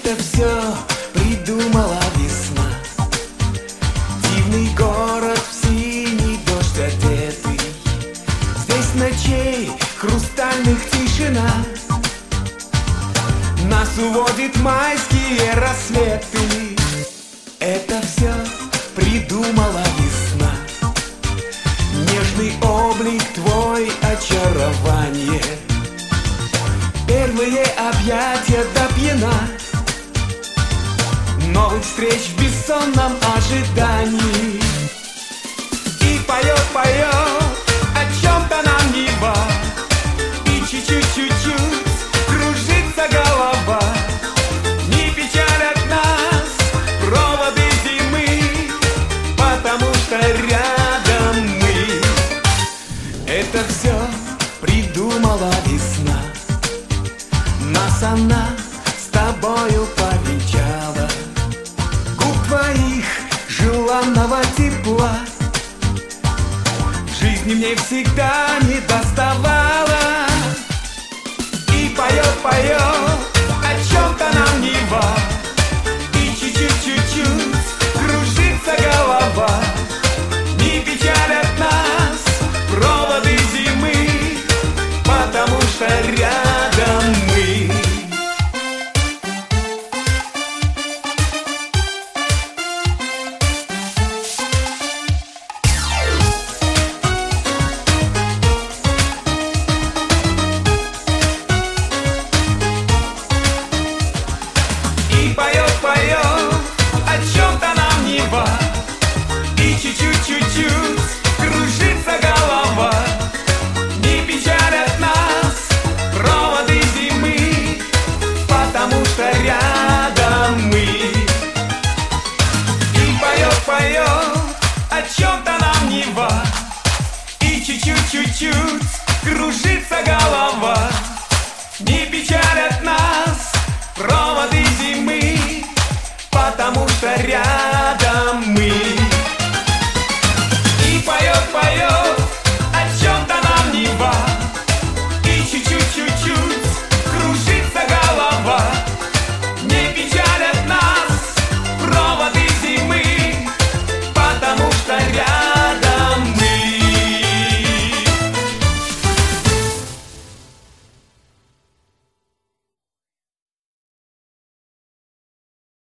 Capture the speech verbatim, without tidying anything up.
Это все придумала весна. Дивный город в синий дождь одетый. Здесь ночей хрустальных тишина. Нас уводит майские рассветы. Это все придумала весна. Нежный облик твой, очарование. Первые объятия до пьяна. Новых встреч в бессонном ожидании. И поет, поет о чем-то нам Нева. И чуть-чуть, чуть-чуть кружится голова. Не печалят нас проводы зимы, потому что рядом мы. Это все придумала весна. Нас она с тобою повенчала. Губ твоих желанного тепла в жизни мне всегда не доставала. И поет, поет о чем-то нам Нева. И чуть-чуть, чуть-чуть кружится голова. Не печалят нас проводы зимы, потому что рядом мы. И поет, поет о чем-то нам Нева. И чуть-чуть, чуть-чуть